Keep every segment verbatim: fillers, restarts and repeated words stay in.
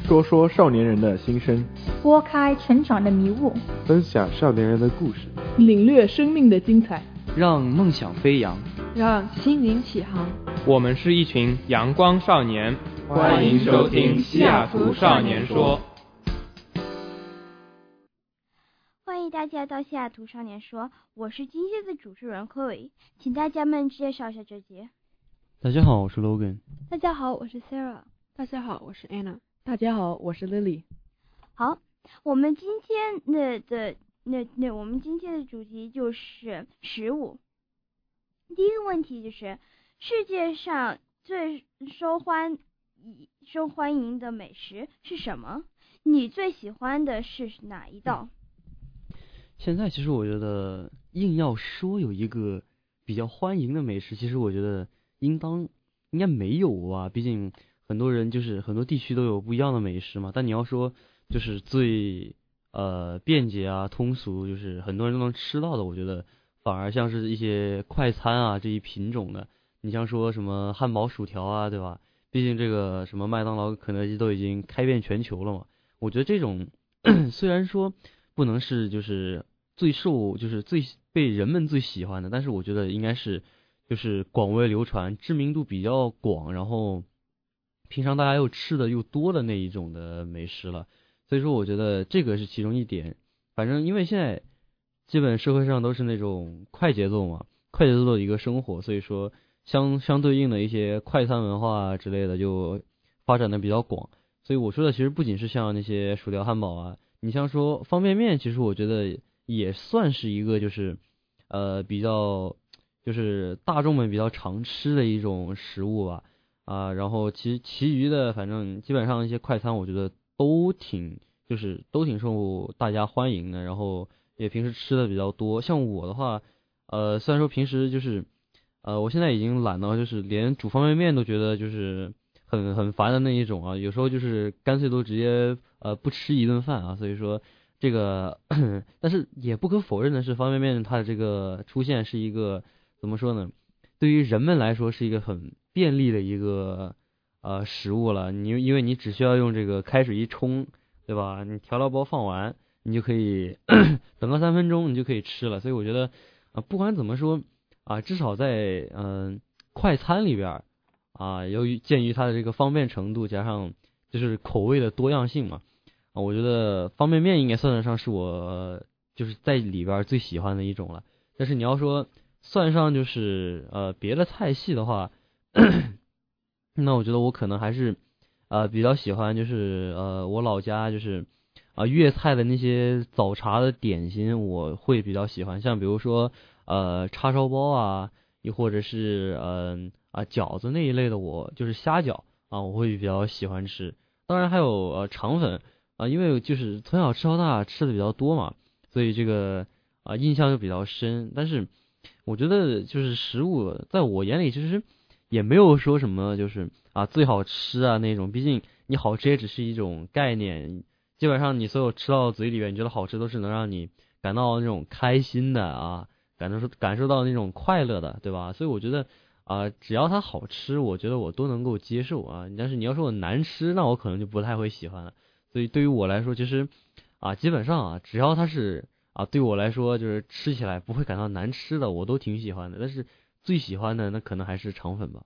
说说少年人的心声， 拨开成长的迷雾， 分享少年人的故事， 领略生命的精彩， 让梦想飞扬， 让心灵起航。 我们是一群阳光少年，欢迎收听西雅图少年说。 欢迎大家到西雅图少年说，我是今天的主持人柯伟，请大家们介绍一下这节。 大家好，我是 Logan。 大家好，我是 Sarah。 大家好，我是 Anna。 大家好，我是 Lily。 好，我们今天的的那那我们今天的主题就是食物。第一个问题就是世界上最受欢受欢迎的美食是什么？你最喜欢的是哪一道？ 现在其实我觉得硬要说有一个比较欢迎的美食，其实我觉得应当应该没有吧，毕竟很多人就是很多地区都有不一样的美食嘛。但你要说就是最呃便捷啊通俗，就是很多人都能吃到的，我觉得反而像是一些快餐啊这一品种的。你像说什么汉堡薯条啊，对吧？毕竟这个什么麦当劳肯德基都已经开遍全球了嘛。我觉得这种虽然说不能是就是最受就是最被人们最喜欢的，但是我觉得应该是就是广为流传知名度比较广，然后平常大家又吃的又多的那一种的美食了。所以说我觉得这个是其中一点。反正因为现在基本社会上都是那种快节奏嘛，快节奏的一个生活，所以说相相对应的一些快餐文化之类的就发展的比较广。所以我说的其实不仅是像那些薯条汉堡啊，你像说方便面，其实我觉得也算是一个就是呃比较就是大众们比较常吃的一种食物吧。啊，然后其其余的反正基本上一些快餐我觉得都挺就是都挺受大家欢迎的，然后也平时吃的比较多。像我的话呃虽然说平时就是呃我现在已经懒到就是连煮方便面都觉得就是很很烦的那一种啊，有时候就是干脆都直接呃不吃一顿饭啊。所以说这个但是也不可否认的是，方便面它的这个出现是一个怎么说呢，对于人们来说是一个很便利的一个呃食物了。你因为你只需要用这个开水一冲，对吧？你调料包放完，你就可以等个三分钟，你就可以吃了。所以我觉得啊、呃，不管怎么说啊，至少在嗯、呃、快餐里边啊，由于鉴于它的这个方便程度，加上就是口味的多样性嘛，啊，我觉得方便面应该算得上是我就是在里边最喜欢的一种了。但是你要说算上就是呃别的菜系的话，那我觉得我可能还是呃比较喜欢就是呃我老家就是啊、呃、粤菜的那些早茶的点心，我会比较喜欢，像比如说呃叉烧包啊，又或者是嗯 啊, 啊饺子那一类的，我就是虾饺啊我会比较喜欢吃。当然还有呃肠粉啊，因为就是从小吃到大吃的比较多嘛，所以这个啊印象就比较深。但是我觉得就是食物在我眼里其实也没有说什么就是啊最好吃啊那种，毕竟你好吃也只是一种概念，基本上你所有吃到嘴里面你觉得好吃都是能让你感到那种开心的啊，感受感受到那种快乐的，对吧？所以我觉得啊只要它好吃，我觉得我都能够接受啊。但是你要说我难吃，那我可能就不太会喜欢了。所以对于我来说，其实啊基本上啊只要它是啊对我来说就是吃起来不会感到难吃的，我都挺喜欢的。但是最喜欢的那可能还是肠粉吧。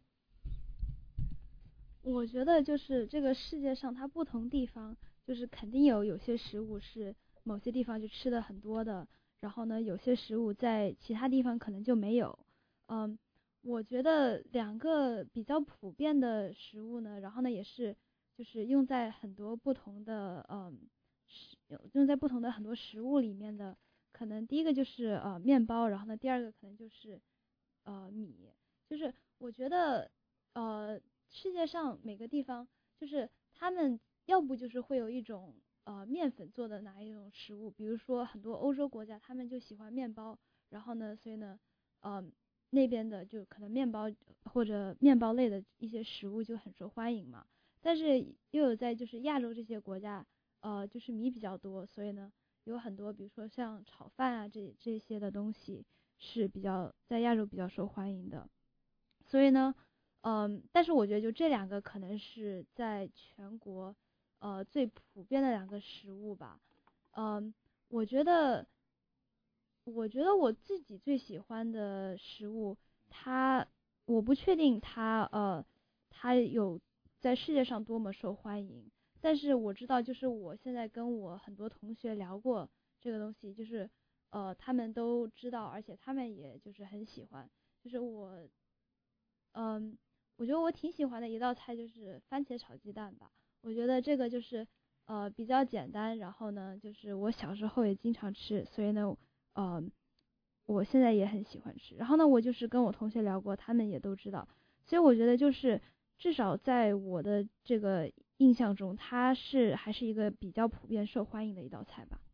我觉得就是这个世界上它不同地方就是肯定有有些食物是某些地方就吃的很多的，然后呢有些食物在其他地方可能就没有。嗯，我觉得两个比较普遍的食物呢，然后呢也是就是用在很多不同的嗯用在不同的很多食物里面的，可能第一个就是呃面包，然后呢第二个可能就是呃米。就是我觉得呃世界上每个地方就是他们要不就是会有一种呃面粉做的哪一种食物，比如说很多欧洲国家他们就喜欢面包，然后呢所以呢呃那边的就可能面包或者面包类的一些食物就很受欢迎嘛。但是又有在就是亚洲这些国家呃就是米比较多，所以呢有很多比如说像炒饭啊这这些的东西是比较在亚洲比较受欢迎的。所以呢嗯但是我觉得就这两个可能是在全国呃最普遍的两个食物吧。嗯，我觉得我觉得我自己最喜欢的食物，它我不确定它呃它有在世界上多么受欢迎，但是我知道就是我现在跟我很多同学聊过这个东西，就是呃他们都知道，而且他们也就是很喜欢。就是我嗯我觉得我挺喜欢的一道菜就是番茄炒鸡蛋吧。我觉得这个就是呃比较简单，然后呢就是我小时候也经常吃，所以呢呃我现在也很喜欢吃。然后呢我就是跟我同学聊过，他们也都知道，所以我觉得就是至少在我的这个印象中，它是还是一个比较普遍受欢迎的一道菜吧。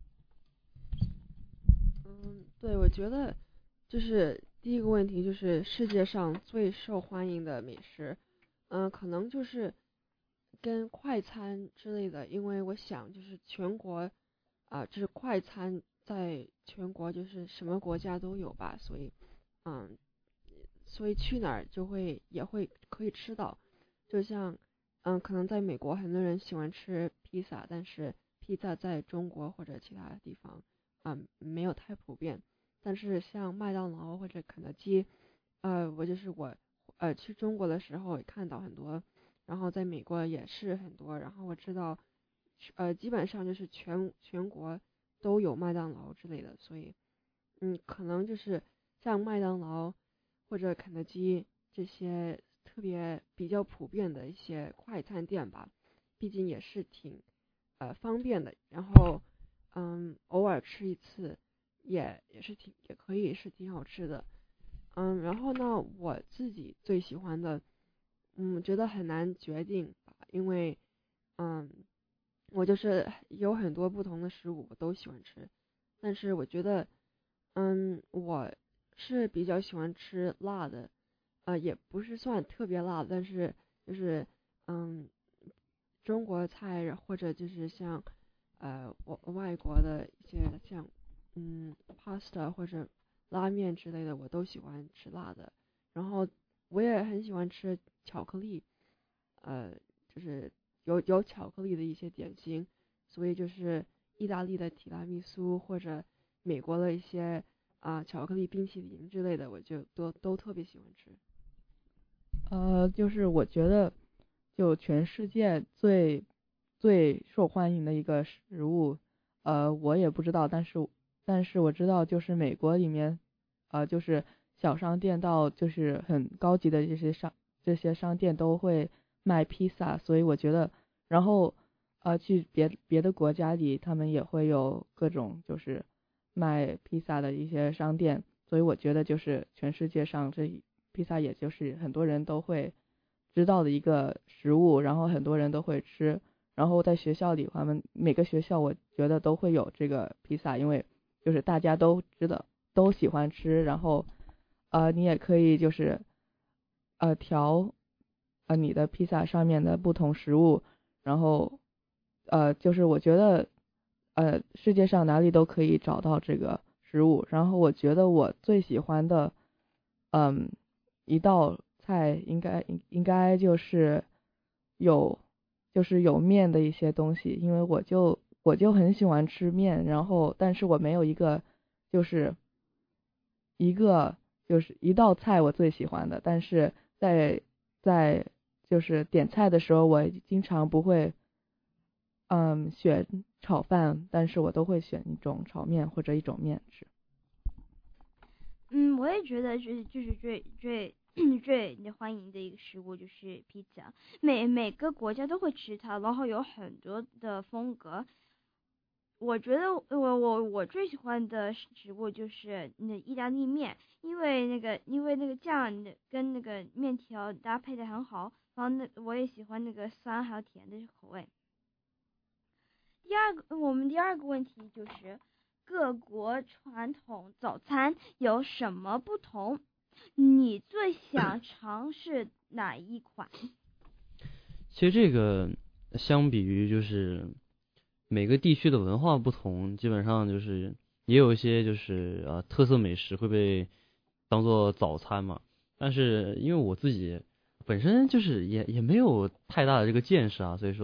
嗯，对，我觉得就是第一个问题就是世界上最受欢迎的美食，嗯，可能就是跟快餐之类的，因为我想就是全国啊、就是快餐在全国就是什么国家都有吧，所以嗯，所以去哪儿就会也会可以吃到，就像嗯，可能在美国很多人喜欢吃披萨，但是披萨在中国或者其他地方嗯没有太普遍，但是像麦当劳或者肯德基，呃，我就是我呃去中国的时候也看到很多，然后在美国也是很多，然后我知道呃基本上就是全全国都有麦当劳之类的，所以嗯可能就是像麦当劳或者肯德基这些特别比较普遍的一些快餐店吧，毕竟也是挺呃方便的，然后嗯偶尔吃一次也也是挺也可以是挺好吃的。嗯，然后呢我自己最喜欢的嗯觉得很难决定吧，因为嗯我就是有很多不同的食物我都喜欢吃，但是我觉得嗯我是比较喜欢吃辣的，呃也不是算特别辣，但是就是嗯中国菜或者就是像呃我外国的一些像嗯 pasta 或者拉面之类的我都喜欢吃辣的，然后我也很喜欢吃巧克力，呃就是有有巧克力的一些点心，所以就是意大利的提拉米苏或者美国的一些啊、巧克力冰淇淋之类的，我就都都特别喜欢吃。 呃，就是我觉得，就全世界最最受欢迎的一个食物，呃，我也不知道，但是但是我知道，就是美国里面，呃，就是小商店到就是很高级的这些商这些商店都会卖披萨，所以我觉得，然后呃，去别别的国家里，他们也会有各种就是卖披萨的一些商店，所以我觉得就是全世界上这披萨也就是很多人都会知道的一个食物，然后很多人都会吃，然后在学校里他们每个学校我觉得都会有这个披萨，因为就是大家都知道都喜欢吃，然后呃你也可以就是呃调呃你的披萨上面的不同食物，然后呃就是我觉得呃世界上哪里都可以找到这个食物，然后我觉得我最喜欢的嗯一道菜应该应应该就是有就是有面的一些东西，因为我就我就很喜欢吃面，然后但是我没有一个就是一个就是一道菜我最喜欢的，但是在在就是点菜的时候我经常不会嗯选炒饭，但是我都会选一种炒面或者一种面吃。 嗯，我也觉得就是就是最最最欢迎的一个食物就是披萨，每每个国家都会吃它，然后有很多的风格。我觉得我我我最喜欢的食物就是那意大利面，因为那个因为那个酱跟那个面条搭配的很好，然后那我也喜欢那个酸还有甜的口味。第二个，我们第二个问题就是各国传统早餐有什么不同？你最想尝试哪一款？ 其实这个相比于就是每个地区的文化不同，基本上就是也有一些就是呃特色美食会被当做早餐嘛。但是因为我自己本身就是也也没有太大的这个见识啊，所以说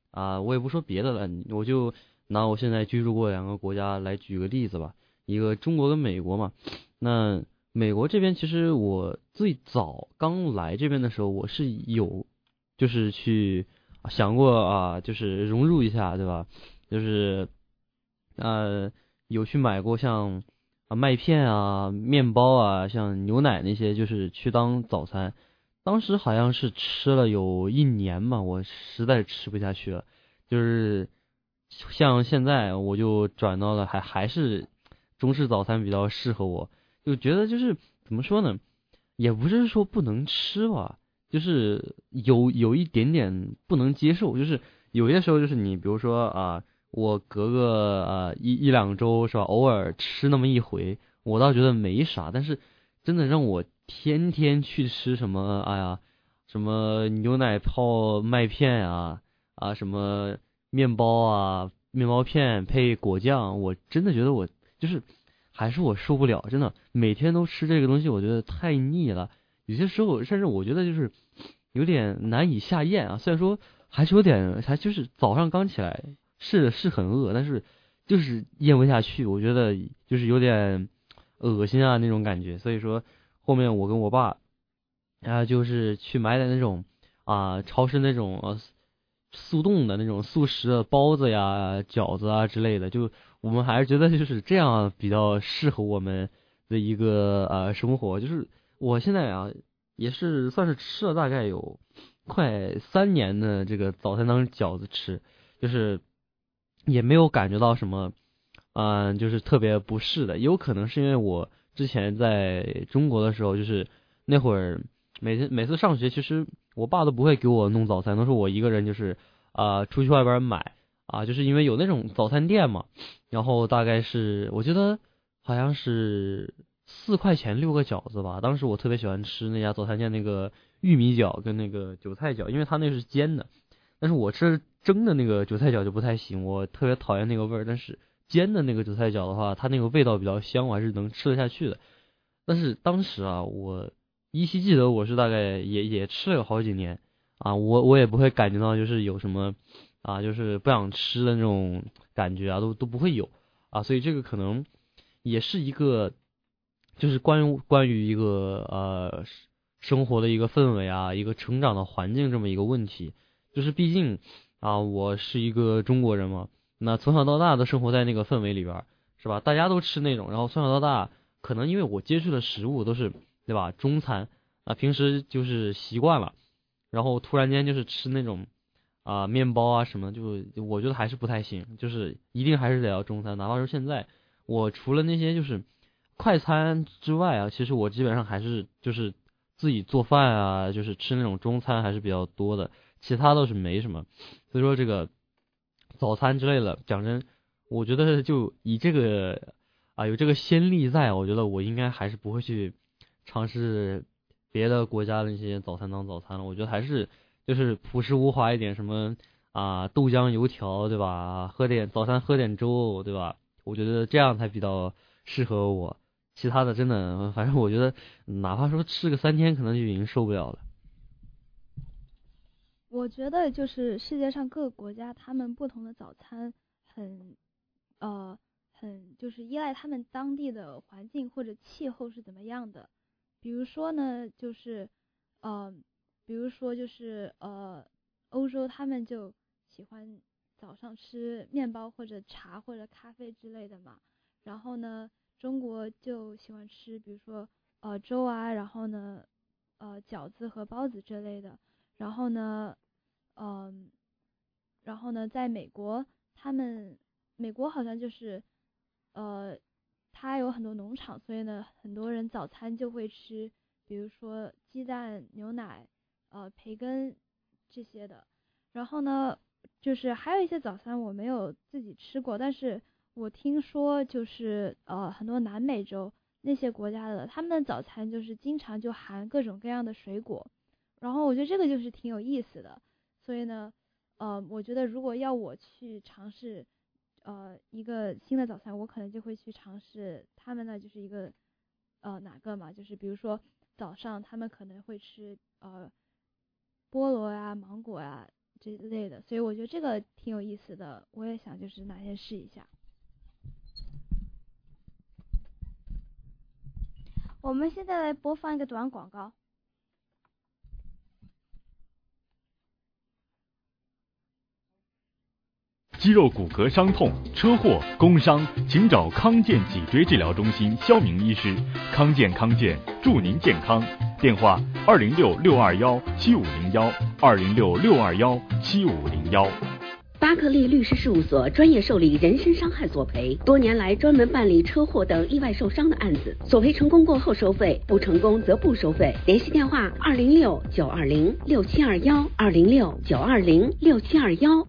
啊，我也不说别的了，我就拿我现在居住过两个国家来举个例子吧，一个中国跟美国嘛。那美国这边其实我最早刚来这边的时候，我是有就是去想过啊，就是融入一下，对吧？就是呃有去买过像啊麦片啊、面包啊、像牛奶那些，就是去当早餐。当时好像是吃了有一年嘛，我实在吃不下去了，就是像现在我就转到了还还是中式早餐比较适合我，就觉得就是怎么说呢，也不是说不能吃吧，就是有有一点点不能接受，就是有些时候就是你比如说啊，我隔个啊一一两周是吧，偶尔吃那么一回，我倒觉得没啥，但是真的让我天天去吃什么，哎呀，什么牛奶泡麦片啊啊，什么面包啊，面包片配果酱，我真的觉得我就是还是我受不了，真的每天都吃这个东西，我觉得太腻了。有些时候甚至我觉得就是有点难以下咽啊。虽然说还是有点，还就是早上刚起来是是很饿，但是就是咽不下去，我觉得就是有点恶心啊那种感觉。所以说后面我跟我爸啊就是去买点那种啊超市那种呃速冻的那种速食的包子呀、饺子啊之类的，就我们还是觉得就是这样比较适合我们的一个呃生活。就是我现在啊也是算是吃了大概有快三年的这个早餐当饺子吃，就是也没有感觉到什么嗯、呃就是特别不适的。也有可能是因为我之前在中国的时候，就是那会儿每次每次上学，其实我爸都不会给我弄早餐，都是我一个人就是啊、呃出去外边买啊，就是因为有那种早餐店嘛，然后大概是我觉得好像是四块钱六个饺子吧。当时我特别喜欢吃那家早餐店那个玉米饺跟那个韭菜饺，因为它那是煎的，但是我吃蒸的那个韭菜饺就不太行，我特别讨厌那个味儿。但是煎的那个韭菜饺的话，它那个味道比较香，我还是能吃得下去的。但是当时啊，我依稀记得我是大概也也吃了有好几年啊，我我也不会感觉到就是有什么啊，就是不想吃的那种感觉啊，都都不会有啊。所以这个可能也是一个就是关于关于一个呃生活的一个氛围啊，一个成长的环境这么一个问题。就是毕竟啊，我是一个中国人嘛，那从小到大都生活在那个氛围里边，是吧？大家都吃那种，然后从小到大，可能因为我接触的食物都是对吧，中餐啊，平时就是习惯了，然后突然间就是吃那种啊面包啊什么，就我觉得还是不太行，就是一定还是得要中餐。哪怕说现在我除了那些就是快餐之外啊，其实我基本上还是就是自己做饭啊，就是吃那种中餐还是比较多的。其他倒是没什么。所以说这个早餐之类的，讲真，我觉得就以这个啊有这个先例在，我觉得我应该还是不会去尝试别的国家的那些早餐当早餐了。我觉得还是就是朴实无华一点，什么啊豆浆油条，对吧？喝点早餐喝点粥，对吧？我觉得这样才比较适合我。其他的真的，反正我觉得哪怕说吃个三天，可能就已经受不了了。 我觉得就是世界上各个国家他们不同的早餐很呃很就是依赖他们当地的环境或者气候是怎么样的。比如说呢，就是呃比如说就是呃欧洲他们就喜欢早上吃面包或者茶或者咖啡之类的嘛。然后呢，中国就喜欢吃比如说呃粥啊，然后呢呃饺子和包子之类的。然后呢，嗯，然后呢，在美国，他们美国好像就是，呃，它有很多农场，所以呢，很多人早餐就会吃，比如说鸡蛋、牛奶、呃培根这些的。然后呢，就是还有一些早餐我没有自己吃过，但是我听说就是呃很多南美洲那些国家的，他们的早餐就是经常就含各种各样的水果。然后我觉得这个就是挺有意思的，所以呢，呃，我觉得如果要我去尝试，呃，一个新的早餐，我可能就会去尝试他们呢就是一个，呃，哪个嘛，就是比如说早上他们可能会吃呃菠萝呀、芒果呀这类的，所以我觉得这个挺有意思的，我也想就是哪天试一下。 我们现在来播放一个短广告。 肌肉骨骼伤痛、车祸、工伤，请找康健脊椎治疗中心肖明医师。康健康健，祝您健康。电话：二零六六二幺七五零幺，二零六六二幺七五零幺。 巴克利律师事务所专业受理人身伤害索赔，多年来专门办理车祸等意外受伤的案子，索赔成功过后收费，不成功则不收费。联系电话：二零六九二零六七二幺，二零六九二零六七二幺。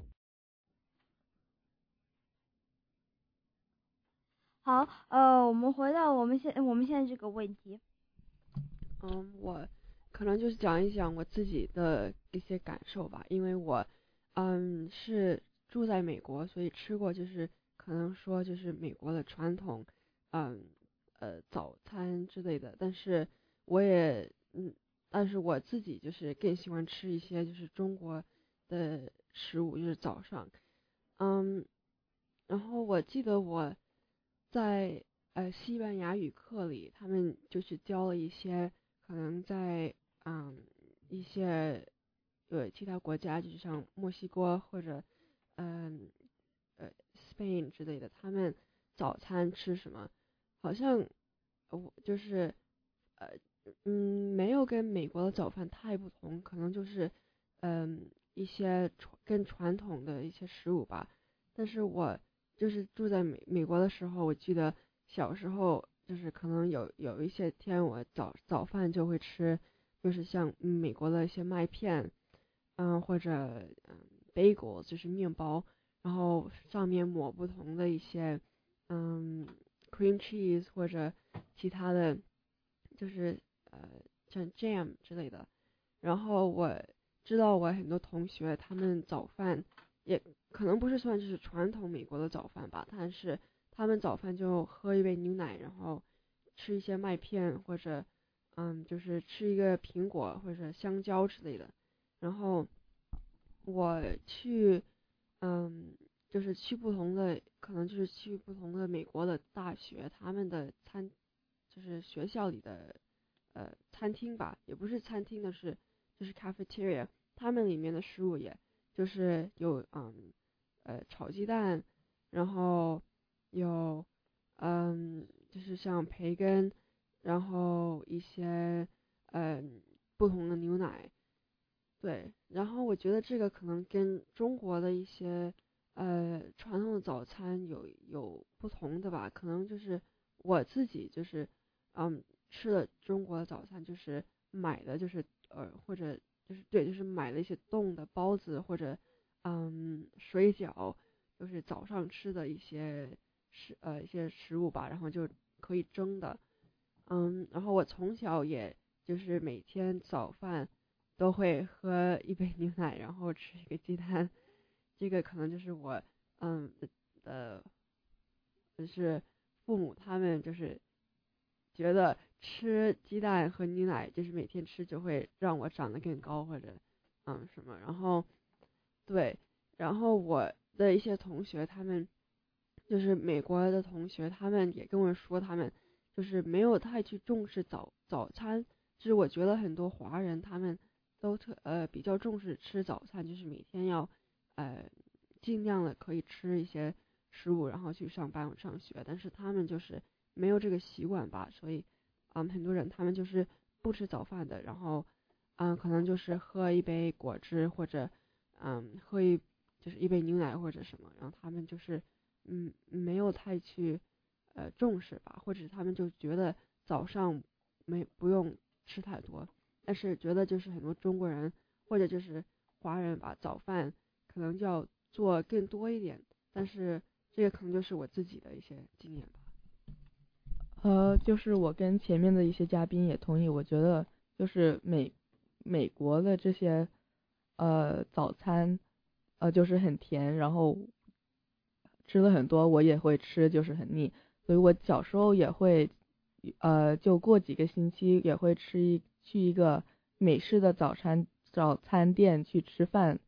好，呃，我们回到我们现我们现在这个问题。 嗯，我可能就是讲一讲我自己的一些感受吧，因为我嗯是住在美国，所以吃过就是可能说就是美国的传统嗯呃早餐之类的，但是我也嗯但是我自己就是更喜欢吃一些就是中国的食物，就是早上嗯然后我记得我在呃西班牙语课里，他们就是教了一些可能在嗯一些呃其他国家，就是像墨西哥或者嗯呃 Spain 之类的，他们早餐吃什么，好像我就是呃嗯没有跟美国的早饭太不同，可能就是嗯一些传更传统的一些食物吧，但是我就是住在美美国的时候，我记得小时候就是可能有有一些天我早早饭就会吃，就是像美国的一些麦片，嗯或者嗯 bagel 就是面包，然后上面抹不同的一些嗯 cream cheese 或者其他的，就是呃像 jam 之类的。然后我知道我很多同学他们早饭也可能不是算就是传统美国的早饭吧，但是他们早饭就喝一杯牛奶，然后吃一些麦片或者嗯就是吃一个苹果或者香蕉之类的。然后我去嗯就是去不同的可能就是去不同的美国的大学，他们的餐就是学校里的呃餐厅吧，也不是餐厅的是就是 cafeteria， 他们里面的食物也就是有嗯呃炒鸡蛋，然后有嗯就是像培根，然后一些嗯不同的牛奶，对，然后我觉得这个可能跟中国的一些呃传统的早餐有有不同的吧，可能就是我自己就是嗯吃的中国的早餐就是买的就是呃或者就是对就是买了一些冻的包子或者嗯水饺，就是早上吃的一些食呃一些食物吧，然后就可以蒸的，嗯然后我从小也就是每天早饭都会喝一杯牛奶，然后吃一个鸡蛋，这个可能就是我嗯的就是父母他们就是觉得吃鸡蛋和牛奶就是每天吃就会让我长得更高或者嗯什么，然后对，然后我的一些同学他们就是美国的同学，他们也跟我说他们就是没有太去重视早早餐，就是我觉得很多华人他们都特呃比较重视吃早餐，就是每天要呃尽量的可以吃一些食物，然后去上班上学，但是他们就是没有这个习惯吧，所以嗯很多人他们就是不吃早饭的，然后嗯可能就是喝一杯果汁或者嗯喝一就是一杯牛奶或者什么，然后他们就是嗯没有太去呃重视吧，或者他们就觉得早上没不用吃太多，但是觉得就是很多中国人或者就是华人吧，早饭可能就要做更多一点，但是这个可能就是我自己的一些经验吧。 呃，就是我跟前面的一些嘉宾也同意，我觉得就是美美国的这些呃早餐呃就是很甜，然后吃了很多我也会吃，就是很腻，所以我小时候也会呃就过几个星期也会吃一去一个美式的早餐早餐店去吃饭，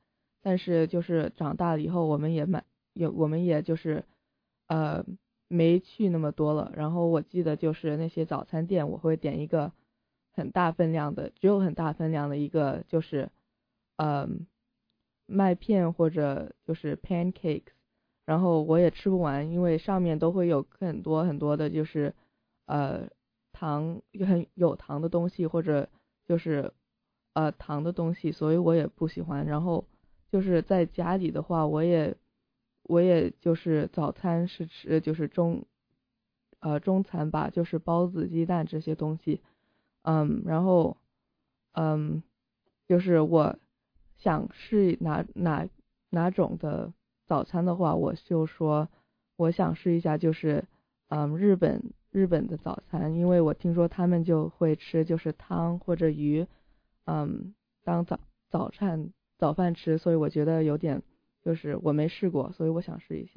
但是就是长大了以后，我们也买也我们也就是呃没去那么多了。然后我记得就是那些早餐店，我会点一个很大分量的，只有很大分量的一个就是呃麦片或者就是 pancakes， 然后我也吃不完，因为上面都会有很多很多的就是呃糖很有糖的东西，或者就是呃糖的东西，所以我也不喜欢。然后就是在家里的话，我也我也就是早餐是吃就是中呃中餐吧，就是包子鸡蛋这些东西。嗯，然后嗯就是我想试哪哪哪种的早餐的话，我就说我想试一下就是嗯日本日本的早餐，因为我听说他们就会吃就是汤或者鱼嗯当早早餐早饭吃，所以我觉得有点就是我没试过，所以我想试一下。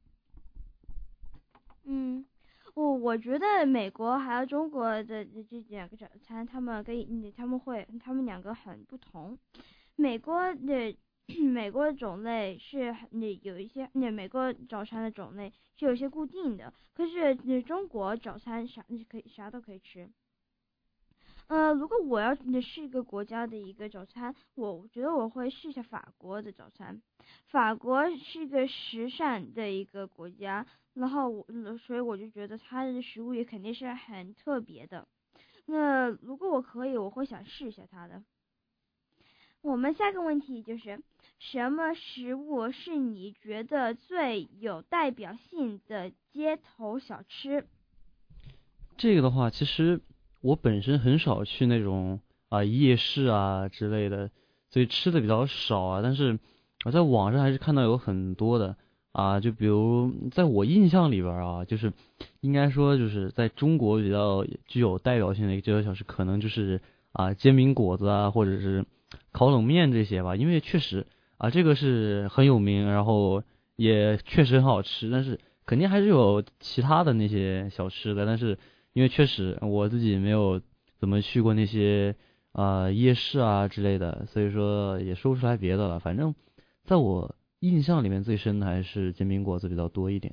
嗯，我我觉得美国还有中国的这两个早餐，他们跟他们会他们两个很不同。美国的美国的种类是那有一些那美国早餐的种类是有一些固定的，可是那中国早餐啥可以啥都可以吃。呃，如果我要试一个国家的一个早餐，我觉得我会试一下法国的早餐。法国是一个时尚的一个国家，然后我所以我就觉得它的食物也肯定是很特别的。那如果我可以，我会想试一下它的。我们下个问题就是，什么食物是你觉得最有代表性的街头小吃？ 这个的话，其实我本身很少去那种啊夜市啊之类的，所以吃的比较少啊。但是我在网上还是看到有很多的啊，就比如在我印象里边啊，就是应该说就是在中国比较具有代表性的一个街头小吃，可能就是啊煎饼果子啊，或者是烤冷面这些吧。因为确实啊这个是很有名，然后也确实很好吃，但是肯定还是有其他的那些小吃的，但是因为确实我自己没有怎么去过那些啊、呃、夜市啊之类的，所以说也说不出来别的了。反正在我印象里面最深的还是煎饼果子比较多一点。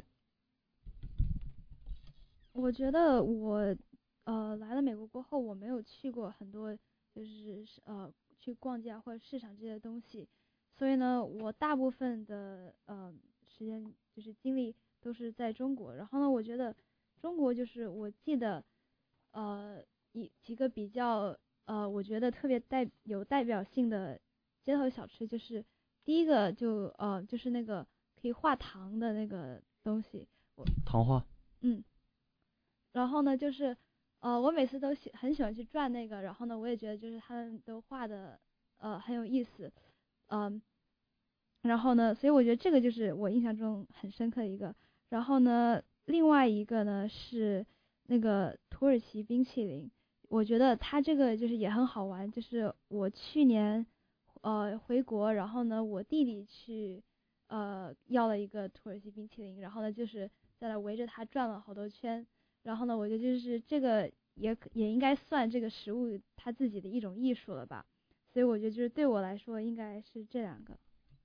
我觉得我呃来了美国过后，我没有去过很多就是呃去逛街或者市场这些东西，所以呢，我大部分的呃时间就是精力都是在中国。然后呢，我觉得中国就是我记得呃一几个比较呃我觉得特别代有代表性的街头小吃，就是第一个就呃就是那个可以画糖的那个东西，我糖画。 嗯。然后呢，就是呃，我每次都喜很喜欢去转那个，然后呢，我也觉得就是他们都画的呃很有意思，嗯，然后呢，所以我觉得这个就是我印象中很深刻的一个。然后呢，另外一个呢是那个土耳其冰淇淋，我觉得它这个就是也很好玩，就是我去年呃回国，然后呢，我弟弟去呃要了一个土耳其冰淇淋，然后呢就是在那围着它转了好多圈。然后呢，我觉得就是这个也也应该算这个食物它自己的一种艺术了吧，所以我觉得就是对我来说应该是这两个。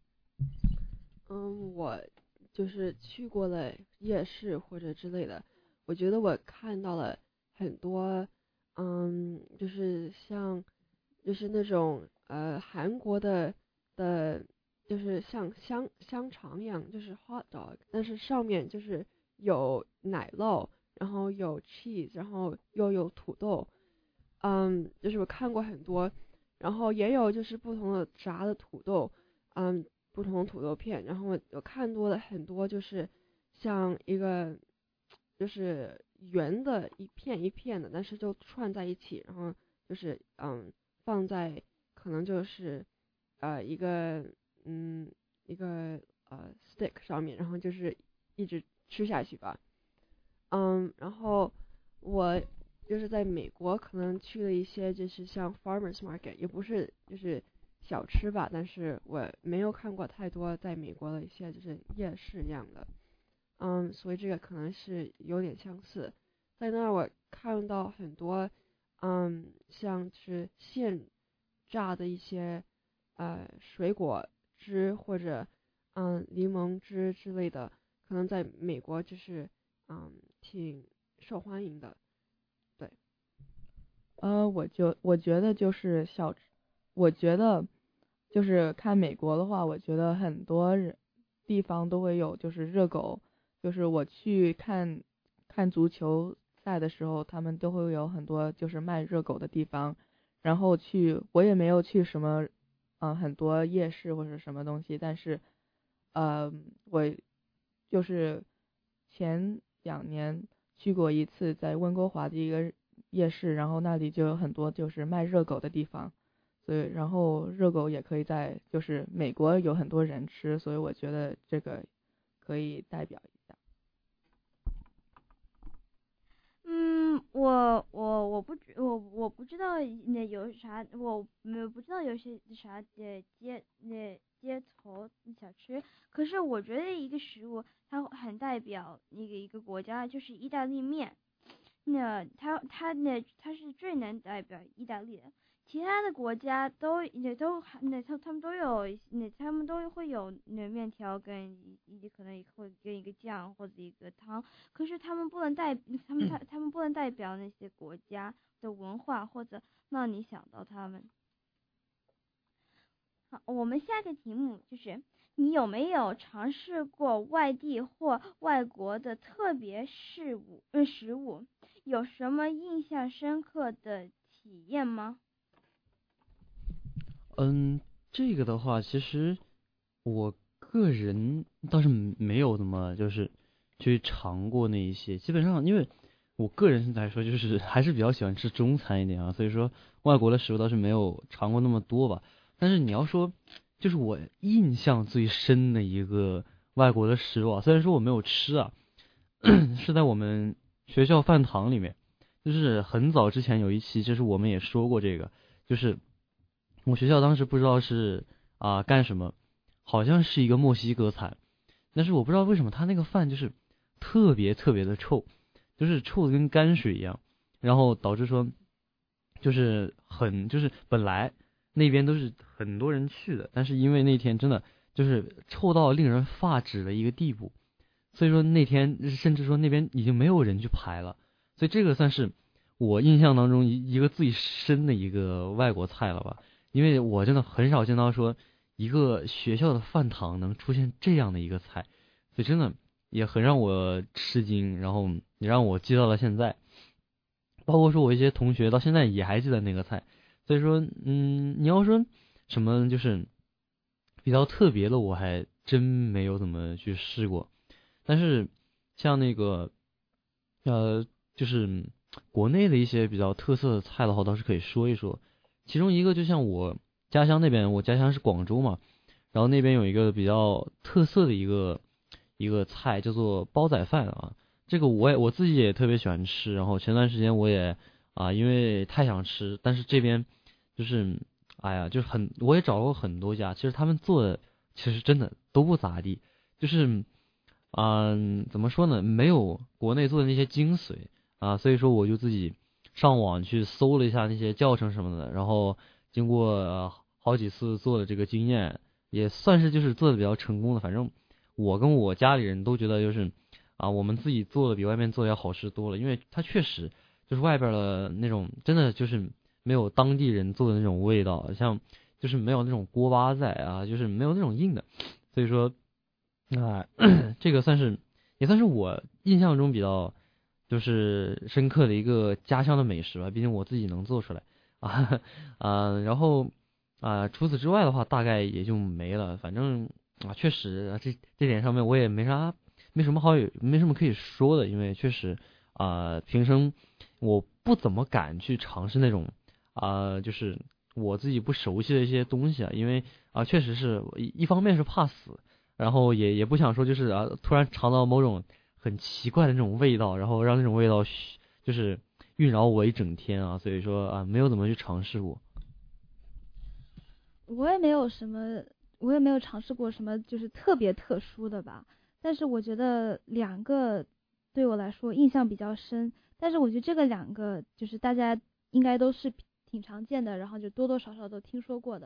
嗯，我就是去过了夜市或者之类的，我觉得我看到了很多，嗯，就是像就是那种呃韩国的的，就是像香香肠一样，就是 hot dog， 但是上面就是有奶酪。然后有 cheese， 然后又有土豆，嗯，就是我看过很多，然后也有就是不同的炸的土豆，嗯，不同的土豆片，然后我我看多了很多，就是像一个就是圆的一片一片的，但是就串在一起，然后就是嗯放在可能就是呃一个嗯一个呃 stick 上面，然后就是一直吃下去吧。嗯，然后我就是在美国可能去了一些就是像 farmers market， 也不是就是小吃吧，但是我没有看过太多在美国的一些就是夜市一样的，嗯，所以这个可能是有点相似。在那儿我看到很多，嗯，像是现榨的一些呃水果汁或者嗯柠檬汁之类的，可能在美国就是嗯挺受欢迎的。对， 呃，我就我觉得就是小，我觉得就是看美国的话，我觉得很多人地方都会有就是热狗，就是我去看看足球赛的时候，他们都会有很多就是卖热狗的地方，然后去我也没有去什么嗯、呃、很多夜市或者什么东西，但是呃我就是前两年去过一次在温哥华的一个夜市，然后那里就有很多就是卖热狗的地方，所以然后热狗也可以在就是美国有很多人吃，所以我觉得这个可以代表一下。 嗯，我我我不知我我不知道那有啥，我没不知道有些啥的街那街头小吃，可是我觉得一个食物它很代表一个一个国家，就是意大利面。那它它那它是最能代表意大利的，其他的国家都也都那他他们都有那他们都会有那面条跟一可能会跟一个酱或者一个汤，可是他们不能代他们他他们不能代表那些国家的文化或者让你想到他们。好，我们下个题目就是你有没有尝试过外地或外国的特别事物呃食物？有什么印象深刻的体验吗？ 嗯，这个的话，其实我个人倒是没有怎么就是去尝过那一些，基本上因为我个人来说就是还是比较喜欢吃中餐一点啊，所以说外国的食物倒是没有尝过那么多吧。但是你要说就是我印象最深的一个外国的食物啊，虽然说我没有吃啊，是在我们学校饭堂里面，就是很早之前有一期，就是我们也说过这个，就是我学校当时不知道是啊、呃、干什么，好像是一个墨西哥菜，但是我不知道为什么他那个饭就是特别特别的臭，就是臭的跟泔水一样，然后导致说就是很就是本来那边都是很多人去的，但是因为那天真的就是臭到令人发指的一个地步，所以说那天甚至说那边已经没有人去排了，所以这个算是我印象当中一一个最深的一个外国菜了吧，因为我真的很少见到说一个学校的饭堂能出现这样的一个菜，所以真的也很让我吃惊，然后也让我记到了现在，包括说我一些同学到现在也还记得那个菜，所以说嗯，你要说什么就是比较特别的，我还真没有怎么去试过。但是像那个呃，就是国内的一些比较特色的菜的话，倒是可以说一说。其中一个就像我家乡那边，我家乡是广州嘛，然后那边有一个比较特色的一个一个菜叫做煲仔饭啊。这个我也我自己也特别喜欢吃，然后前段时间我也啊，因为太想吃，但是这边就是哎呀，就是很我也找过很多家，其实他们做的其实真的都不咋地，就是嗯，怎么说呢？没有国内做的那些精髓啊，所以说我就自己上网去搜了一下那些教程什么的，然后经过、呃、好几次做的这个经验，也算是就是做的比较成功的。反正我跟我家里人都觉得就是啊，我们自己做的比外面做的要好吃多了，因为它确实就是外边的那种真的就是没有当地人做的那种味道，像就是没有那种锅巴仔啊，就是没有那种硬的，所以说。啊，这个算是也算是我印象中比较就是深刻的一个家乡的美食吧，毕竟我自己能做出来啊啊，然后啊除此之外的话，大概也就没了。反正啊，确实这这点上面我也没啥没什么好有没什么可以说的，因为确实啊平生我不怎么敢去尝试那种啊就是我自己不熟悉的一些东西啊，因为啊确实是一一方面是怕死。然后也也不想说就是啊，突然尝到某种很奇怪的那种味道，然后让那种味道就是晕扰我一整天啊，所以说啊，没有怎么去尝试过。 我也没有什么，我也没有尝试过什么就是特别特殊的吧。但是我觉得两个对我来说印象比较深，但是我觉得这个两个就是大家应该都是挺常见的，然后就多多少少都听说过的，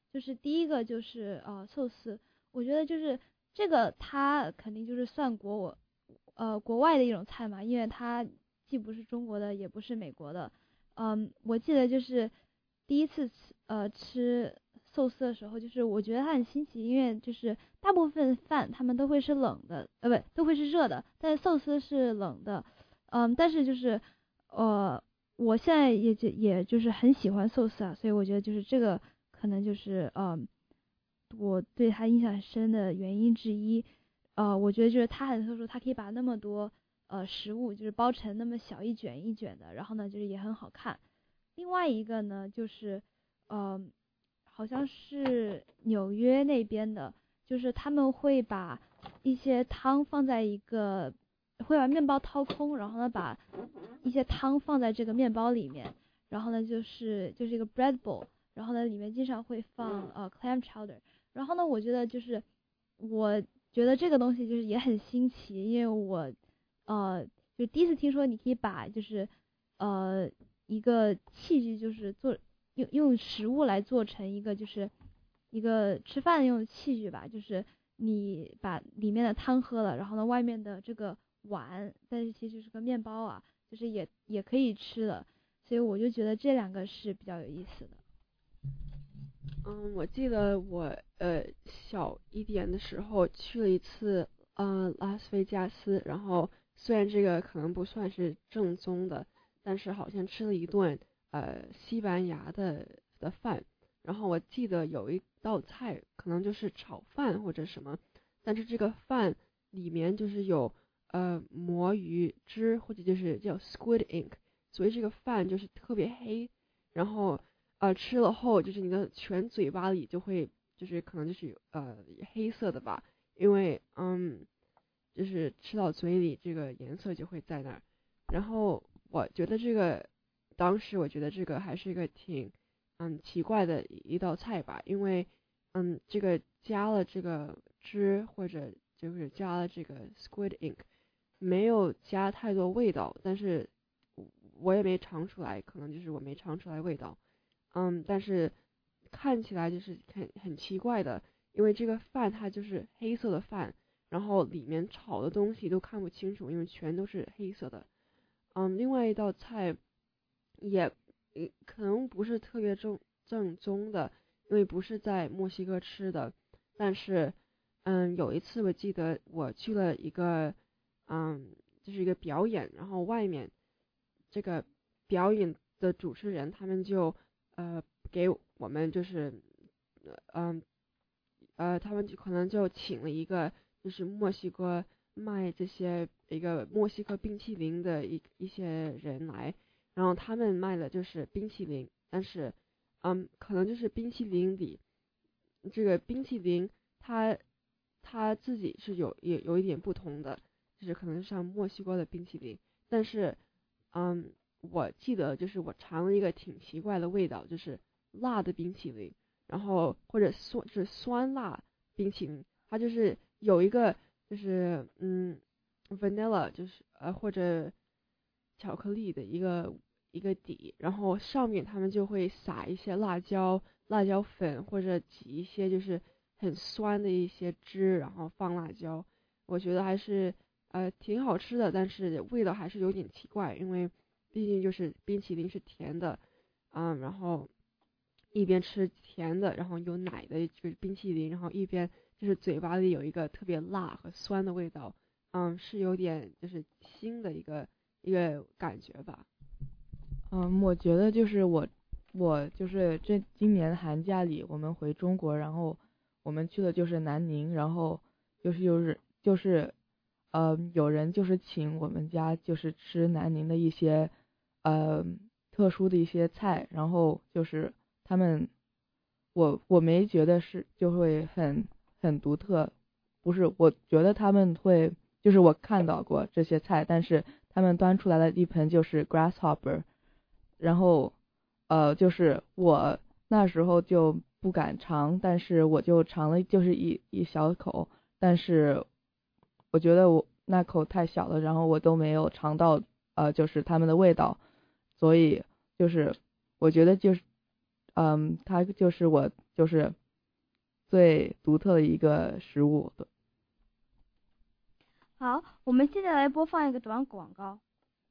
就是第一个就是呃寿司，我觉得就是这个它肯定就是算国我呃国外的一种菜嘛，因为它既不是中国的也不是美国的。嗯，我记得就是第一次吃呃吃寿司的时候，就是我觉得它很新奇，因为就是大部分饭他们都会是冷的，呃不都会是热的，但是寿司是冷的。嗯，但是就是呃我现在也就也就是很喜欢寿司啊，所以我觉得就是这个可能就是嗯我对它印象很深的原因之一。呃，我觉得就是它很特殊，它可以把那么多呃食物就是包成那么小一卷一卷的，然后呢就是也很好看。另外一个呢就是呃好像是纽约那边的，就是他们会把一些汤放在一个会把面包掏空，然后呢把一些汤放在这个面包里面，然后呢就是就是一个 bread bowl， 然后呢里面经常会放呃 clam chowder， 然后呢我觉得就是我觉得这个东西就是也很新奇，因为我呃就第一次听说你可以把就是呃一个器具就是做用用食物来做成一个就是一个吃饭用的器具吧，就是你把里面的汤喝了，然后呢外面的这个碗，但是其实是个面包啊，就是也也可以吃的，所以我就觉得这两个是比较有意思的。 嗯，我记得我呃小一点的时候去了一次呃拉斯维加斯，然后虽然这个可能不算是正宗的，但是好像吃了一顿呃西班牙的的饭，然后我记得有一道菜可能就是炒饭或者什么，但是这个饭里面就是有呃魔芋汁或者就是叫 squid ink， 所以这个饭就是特别黑，然后呃吃了后就是你的全嘴巴里就会就是可能就是呃黑色的吧，因为嗯就是吃到嘴里这个颜色就会在那儿。然后我觉得这个当时我觉得这个还是一个挺嗯奇怪的一道菜吧，因为嗯这个加了这个汁或者就是加了这个 squid ink， 没有加太多味道，但是我也没尝出来，可能就是我没尝出来味道。嗯，但是看起来就是很很奇怪的，因为这个饭它就是黑色的饭，然后里面炒的东西都看不清楚，因为全都是黑色的。嗯，另外一道菜也可能不是特别正正宗的，因为不是在墨西哥吃的，但是嗯有一次我记得我去了一个嗯就是一个表演，然后外面这个表演的主持人他们就呃给我们就是嗯 呃, 呃他们就可能就请了一个就是墨西哥卖这些一个墨西哥冰淇淋的一一些人来，然后他们卖的就是冰淇淋，但是嗯可能就是冰淇淋里这个冰淇淋它它自己是有也有一点不同的，就是可能像墨西哥的冰淇淋，但是嗯我记得就是我尝了一个挺奇怪的味道，就是辣的冰淇淋，然后或者酸就是酸辣冰淇淋，它就是有一个就是嗯 vanilla 就是呃或者巧克力的一个一个底，然后上面他们就会撒一些辣椒辣椒粉或者挤一些就是很酸的一些汁，然后放辣椒，我觉得还是呃挺好吃的，但是味道还是有点奇怪，因为毕竟就是冰淇淋是甜的，嗯，然后一边吃甜的，然后有奶的这个冰淇淋，然后一边就是嘴巴里有一个特别辣和酸的味道，嗯，是有点就是新的一个一个感觉吧。 嗯，我觉得就是我我就是这今年寒假里我们回中国，然后我们去的就是南宁，然后就是就是就是呃有人就是请我们家就是吃南宁的一些呃特殊的一些菜，然后就是他们我我没觉得是就会很很独特，不是，我觉得他们会就是我看到过这些菜，但是他们端出来的一盆就是 grasshopper， 然后呃就是我那时候就不敢尝，但是我就尝了就是一一小口，但是我觉得我那口太小了，然后我都没有尝到呃就是他们的味道，所以就是我觉得就是嗯它就是我就是最独特的一个食物。 好，我们现在来播放一个短广告。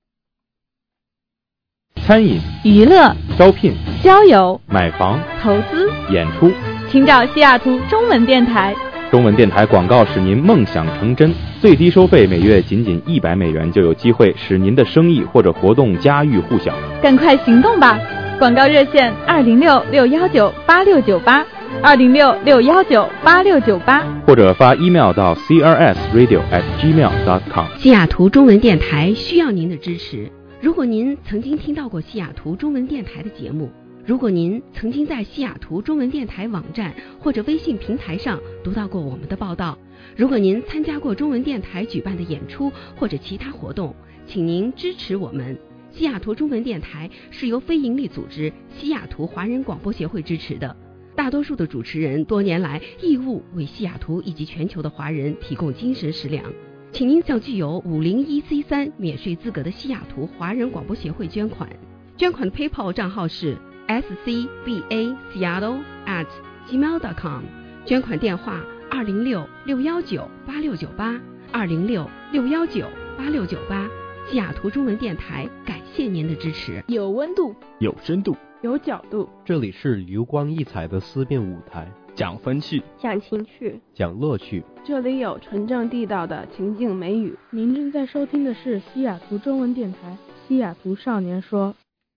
餐饮、 娱乐、 招聘、 交友、 买房、 投资、 演出， 请找西雅图中文电台。 中文电台广告使您梦想成真，最低收费每月仅仅一百美元，就有机会使您的生意或者活动家喻户晓。 赶快行动吧！广告热线二零六六幺九八六九八，二零六六幺九八六九八， 或者发 email 到 c r s radio at gmail dot com。 西雅图中文电台需要您的支持。如果您曾经听到过西雅图中文电台的节目，如果您曾经在西雅图中文电台网站或者微信平台上读到过我们的报道，如果您参加过中文电台举办的演出或者其他活动，请您支持我们。西雅图中文电台是由非营利组织西雅图华人广播协会支持的，大多数的主持人多年来义务为西雅图以及全球的华人提供精神食粮。请您向具有五零一 C 三免税资格的西雅图华人广播协会捐款，捐款的 PayPal 账号是 s c b a seattle at gmail dot com， 捐款电话二零六六幺九八六九八，二零六六幺九八六九八。西雅图中文电台感谢您的支持。 有温度， 有深度， 有角度， 这里是流光溢彩的思辨舞台， 讲风趣，讲情趣， 讲乐趣， 这里有纯正地道的情境美语。 您正在收听的是西雅图中文电台西雅图少年说。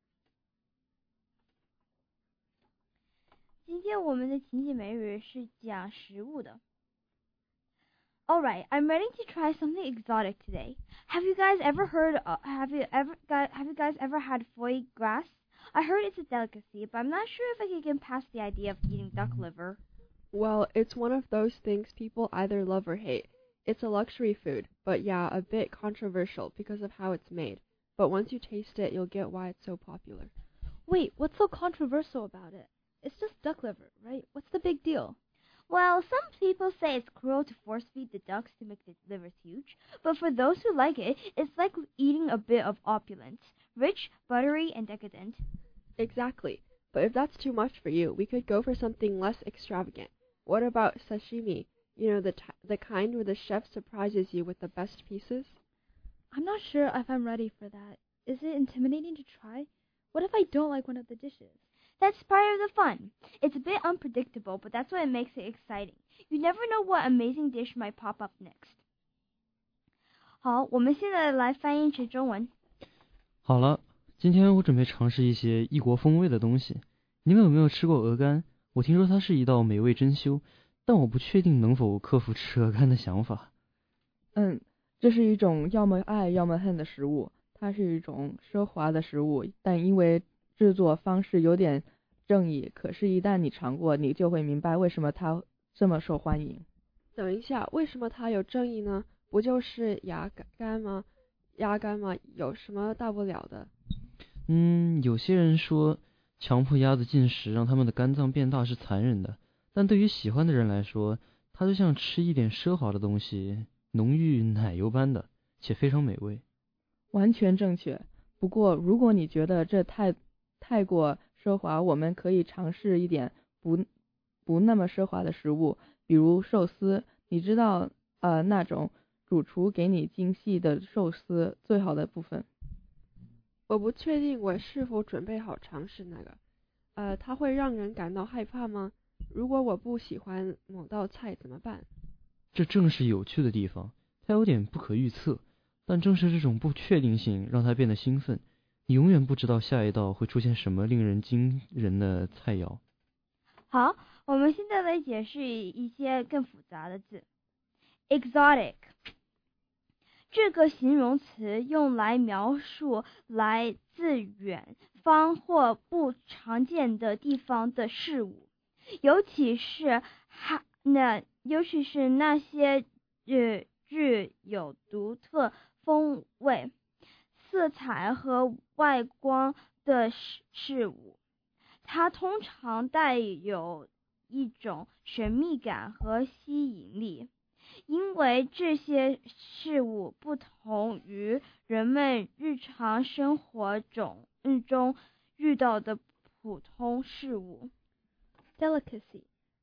今天我们的情景美语是讲食物的。Alright, I'm ready to try something exotic today. Have you guys ever heard, uh, have you ever, have you guys ever had foie gras? I heard it's a delicacy, but I'm not sure if I can get past the idea of eating duck liver. Well, it's one of those things people either love or hate. It's a luxury food, but yeah, a bit controversial because of how it's made. But once you taste it, you'll get why it's so popular. Wait, what's so controversial about it? It's just duck liver, right? What's the big deal? Well, some people say it's cruel to force-feed the ducks to make the livers huge, but for those who like it, it's like eating a bit of opulence, rich, buttery, and decadent. Exactly. But if that's too much for you, we could go for something less extravagant. What about sashimi? You know, the t- the kind where the chef surprises you with the best pieces? I'm not sure if I'm ready for that. Is it intimidating to try? What if I don't like one of the dishes? That's part of the fun. It's a bit unpredictable, but that's what makes it exciting. You never know what amazing dish might pop up next. 好，我们现在来翻译成中文。 好了，今天我准备尝试一些异国风味的东西。你们有没有吃过鹅肝？我听说它是一道美味珍馐，但我不确定能否克服吃鹅肝的想法。 嗯，这是一种要么爱要么恨的食物，它是一种奢华的食物，但因为制作方式有点正义，可是一旦你尝过，你就会明白为什么它这么受欢迎。 等一下，为什么它有正义呢？不就是鸭肝吗？鸭肝吗？有什么大不了的？ 嗯，有些人说强迫鸭子进食让它们的肝脏变大是残忍的，但对于喜欢的人来说，它就像吃一点奢华的东西，浓郁奶油般的，且非常美味。 完全正确。不过如果你觉得这太太过奢华，我们可以尝试一点不不那么奢华的食物，比如寿司。你知道呃那种主厨给你精细的寿司最好的部分。 我不确定我是否准备好尝试那个。呃，它会让人感到害怕吗？如果我不喜欢某道菜怎么办？ 这正是有趣的地方，它有点不可预测，但正是这种不确定性让它变得兴奋。你永远不知道下一道会出现什么令人惊人的菜肴。 好，我们现在来解释一些更复杂的字。Exotic 这个形容词用来描述来自远方或不常见的地方的事物，尤其是哈那尤其是那些呃具有独特风味、色彩和外观的事物。它通常带有一种神秘感和吸引力，因为这些事物不同于人们日常生活中中遇到的普通事物。 Delicacy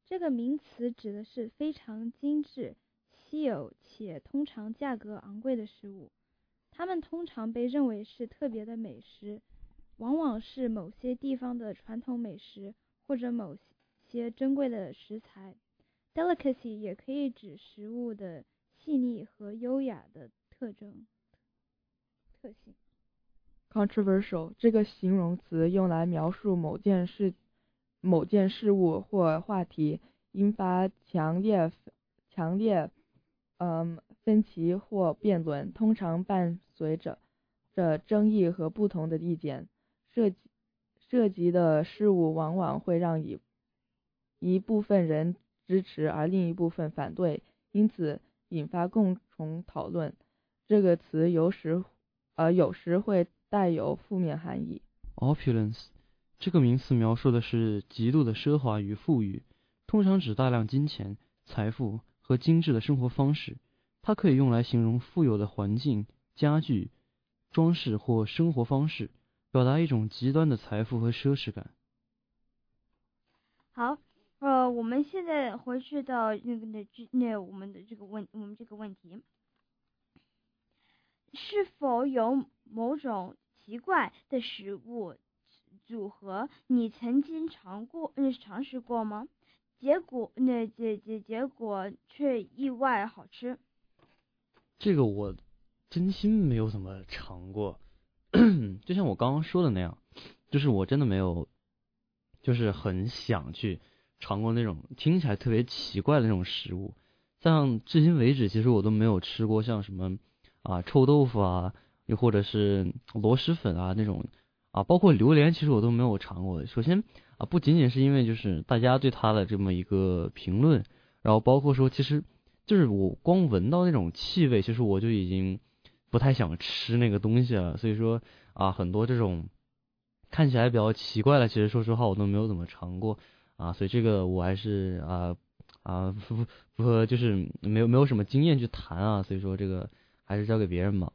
这个名词指的是非常精致、稀有且通常价格昂贵的食物。它们通常被认为是特别的美食，往往是某些地方的传统美食或者某些珍贵的食材。Delicacy 也可以指食物的细腻和优雅的特征特性。 Controversial 这个形容词用来描述某件事、某件事物或话题引发强烈、强烈，嗯，分歧或辩论，通常伴随着着争议和不同的意见。涉及涉及的事物往往会让一一部分人支持，而另一部分反对，因此引发共同讨论。这个词有时呃有时会带有负面含义。 Opulence 这个名词描述的是极度的奢华与富裕，通常指大量金钱、财富和精致的生活方式。它可以用来形容富有的环境、家具、装饰或生活方式，表达一种极端的财富和奢侈感。 好，呃，我们现在回去到那个那那我们的这个问我们这个问题，是否有某种奇怪的食物组合你曾经尝过呃尝试过吗？结果那结结结果却意外好吃。 这个我真心没有怎么尝过，就像我刚刚说的那样，就是我真的没有，就是很想去尝过那种听起来特别奇怪的那种食物。像至今为止，其实我都没有吃过像什么啊臭豆腐啊，又或者是螺蛳粉啊那种啊，包括榴莲，其实我都没有尝过。首先啊，不仅仅是因为就是大家对它的这么一个评论，然后包括说，其实就是我光闻到那种气味，其实我就已经不太想吃那个东西了。所以说啊，很多这种看起来比较奇怪的，其实说实话我都没有怎么尝过啊，所以这个我还是啊啊不不就是没有没有什么经验去谈啊，所以说这个还是交给别人吧。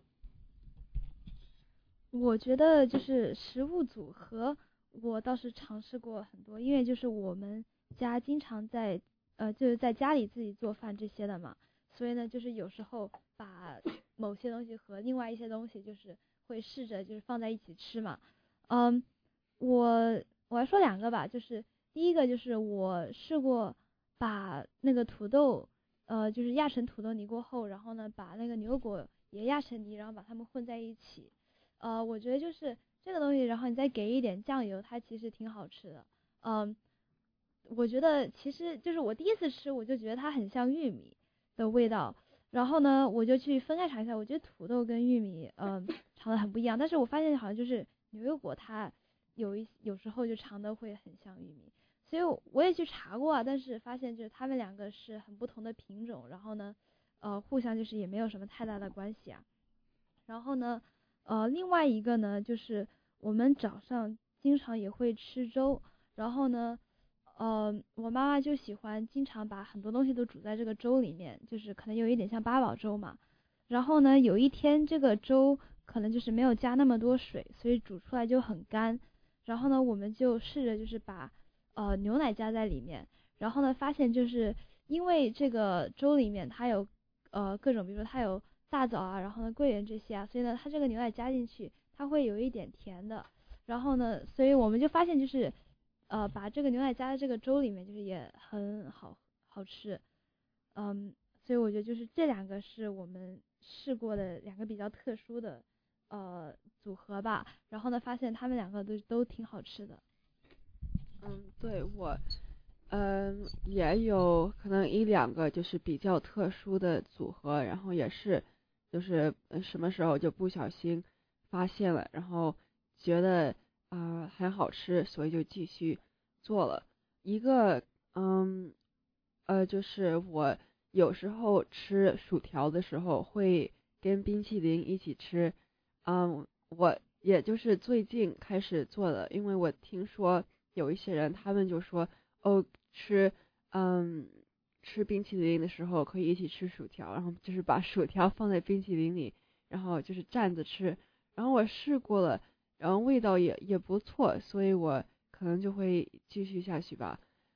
我觉得就是食物组合，我倒是尝试过很多，因为就是我们家经常在呃就是在家里自己做饭这些的嘛，所以呢就是有时候把某些东西和另外一些东西就是会试着就是放在一起吃嘛。嗯，我我来说两个吧，就是第一个就是我试过把那个土豆呃就是压成土豆泥过后，然后呢把那个牛油果也压成泥，然后把它们混在一起。呃，我觉得就是这个东西，然后你再给一点酱油，它其实挺好吃的。嗯，我觉得其实就是我第一次吃，我就觉得它很像玉米的味道。然后呢，我就去分开尝一下，我觉得土豆跟玉米，嗯，尝的很不一样。但是我发现好像就是牛油果它有一有时候就尝的会很像玉米，所以我也去查过啊，但是发现就是它们两个是很不同的品种，然后呢，呃，互相就是也没有什么太大的关系啊。然后呢。呃，另外一个呢，就是我们早上经常也会吃粥，然后呢，呃，我妈妈就喜欢经常把很多东西都煮在这个粥里面，就是可能有一点像八宝粥嘛。然后呢，有一天这个粥可能就是没有加那么多水，所以煮出来就很干。然后呢，我们就试着就是把呃牛奶加在里面，然后呢，发现就是因为这个粥里面它有呃各种，比如说它有大枣啊，然后呢桂圆这些啊，所以呢它这个牛奶加进去，它会有一点甜的。然后呢，所以我们就发现就是呃把这个牛奶加在这个粥里面，就是也很好好吃。嗯，所以我觉得就是这两个是我们试过的两个比较特殊的呃组合吧。然后呢，发现他们两个都都挺好吃的。 嗯，对，我嗯也有可能一两个就是比较特殊的组合，然后也是。就是什么时候就不小心发现了，然后觉得啊、呃、很好吃，所以就继续做了。一个嗯呃就是我有时候吃薯条的时候会跟冰淇淋一起吃，嗯我也就是最近开始做的，因为我听说有一些人他们就说哦吃嗯。吃冰淇淋的时候可以一起吃薯条，然后就是把薯条放在冰淇淋里，然后就是蘸着吃。然后我试过了，然后味道也也不错，所以我可能就会继续下去吧。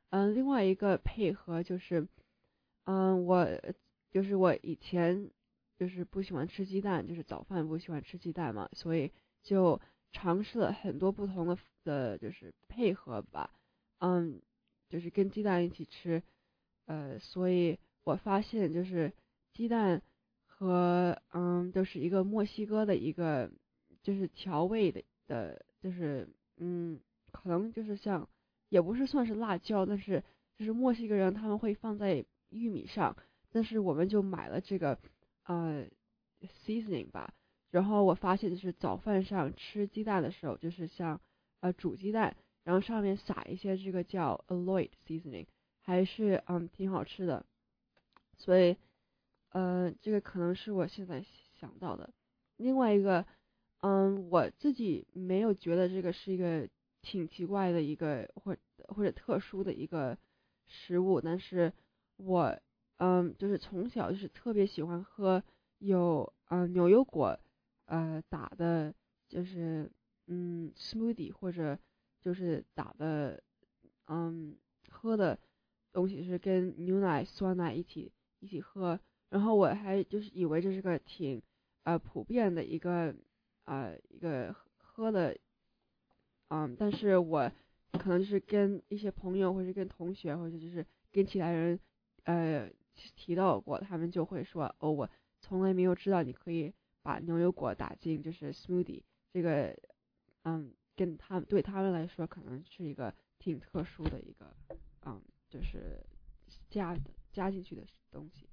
嗯，另外一个配合就是，嗯，我就是我以前就是不喜欢吃鸡蛋，就是早饭不喜欢吃鸡蛋嘛，所以就尝试了很多不同的的，就是配合吧，嗯，就是跟鸡蛋一起吃，呃，所以我发现就是鸡蛋和嗯都是一个墨西哥的一个就是调味的的，就是嗯可能就是像也不是算是辣椒，但是就是墨西哥人他们会放在玉米上，但是我们就买了这个呃 seasoning 吧，然后我发现就是早饭上吃鸡蛋的时候，就是像呃煮鸡蛋，然后上面撒一些这个叫 Aloy seasoning， 还是嗯挺好吃的，所以呃这个可能是我现在想到的。另外一个嗯我自己没有觉得这个是一个挺奇怪的一个或或者特殊的一个食物，但是我嗯就是从小就是特别喜欢喝有呃牛油果呃打的，就是嗯 smoothie 或者就是打的嗯喝的东西是跟牛奶酸奶一起一起喝，然后我还就是以为这是个挺呃普遍的一个呃一个喝的，嗯，但是我可能就是跟一些朋友或者跟同学或者就是跟其他人呃提到过，他们就会说哦，我从来没有知道你可以把牛油果打进就是 smoothie 这个，嗯，跟他们对他们来说可能是一个挺特殊的一个，嗯，就是加的加进去的东西。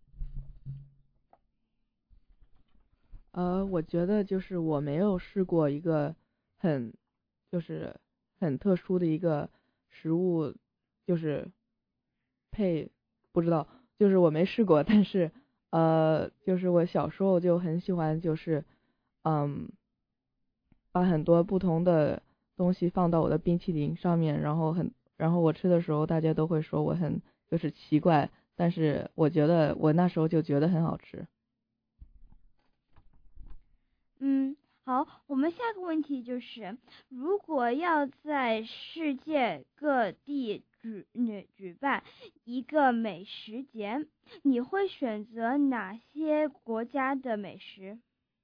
呃，我觉得就是我没有试过一个很就是很特殊的一个食物，就是配不知道，就是我没试过，但是呃，就是我小时候就很喜欢，就是嗯，把很多不同的东西放到我的冰淇淋上面，然后很然后我吃的时候，大家都会说我很就是奇怪，但是我觉得我那时候就觉得很好吃。 嗯，好，我们下个问题就是，如果要在世界各地举举举办一个美食节，你会选择哪些国家的美食？